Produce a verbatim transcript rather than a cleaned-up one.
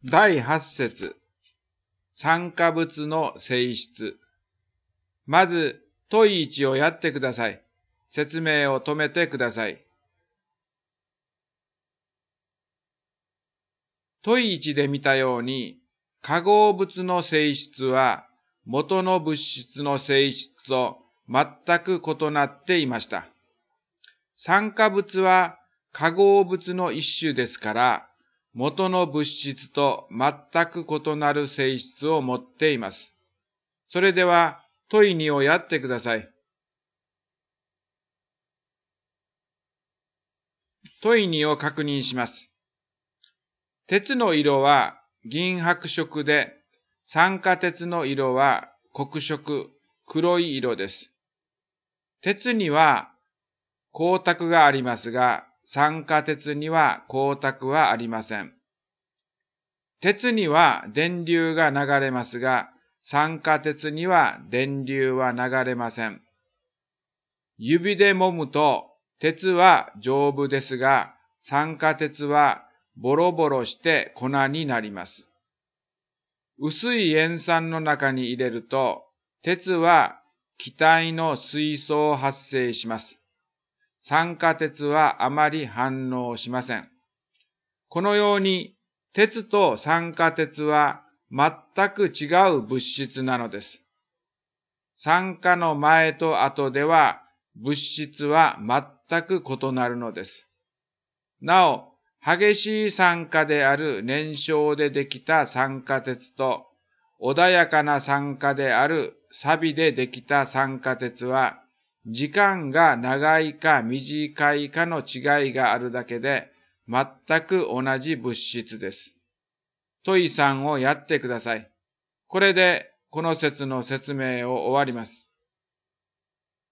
だいはち節、酸化物の性質。まず、問いいちをやってください。説明を止めてください。問いいちで見たように、化合物の性質は元の物質の性質と全く異なっていました。酸化物は化合物の一種ですから、元の物質と全く異なる性質を持っています。それでは問いにをやってください。問いにを確認します。鉄の色は銀白色で、酸化鉄の色は黒色、黒い色です。鉄には光沢がありますが、酸化鉄には光沢はありません。鉄には電流が流れますが、酸化鉄には電流は流れません。指で揉むと、鉄は丈夫ですが、酸化鉄はボロボロして粉になります。薄い塩酸の中に入れると、鉄は気体の水素を発生します。酸化鉄はあまり反応しません。このように、鉄と酸化鉄は全く違う物質なのです。酸化の前と後では物質は全く異なるのです。なお、激しい酸化である燃焼でできた酸化鉄と、穏やかな酸化である錆でできた酸化鉄は、時間が長いか短いかの違いがあるだけで、全く同じ物質です。問いさんをやってください。これでこの説の説明を終わります。